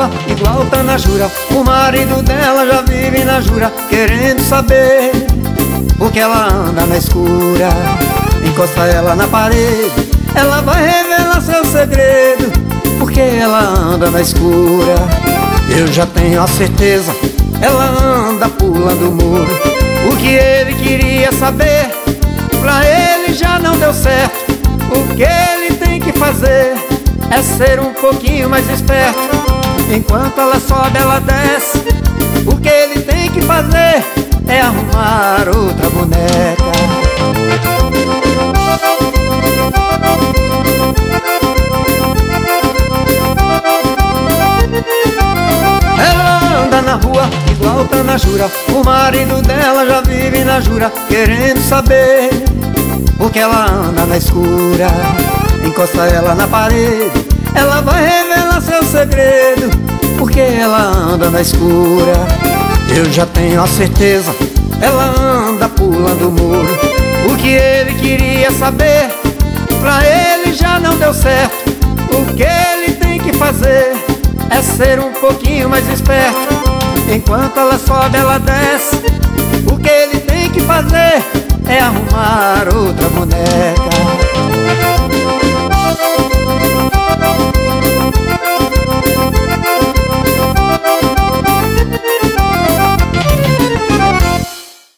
rua igual tá na jura. O marido dela já vive na jura, querendo saber por que ela anda na escura. Encosta ela na parede, ela vai revelar seu segredo, porque ela anda na escura. Eu já tenho a certeza, ela anda pulando o muro. O que ele queria saber, pra ele já não deu certo. O que ele tem que fazer é ser um pouquinho mais esperto. Enquanto ela sobe, ela desce. O que ele tem que fazer é arrumar outra boneca. Ela anda na rua igual tá na jura. O marido dela já vive na jura, querendo saber por que ela anda na escura. Encosta ela na parede, ela vai revelar seu segredo, porque ela anda na escura. Eu já tenho a certeza, ela anda pulando o muro. O que ele queria saber, pra ele já não deu certo. O que ele tem que fazer é ser um pouquinho mais esperto. Enquanto ela sobe, ela desce. O que ele tem que fazer é arrumar outra boneca.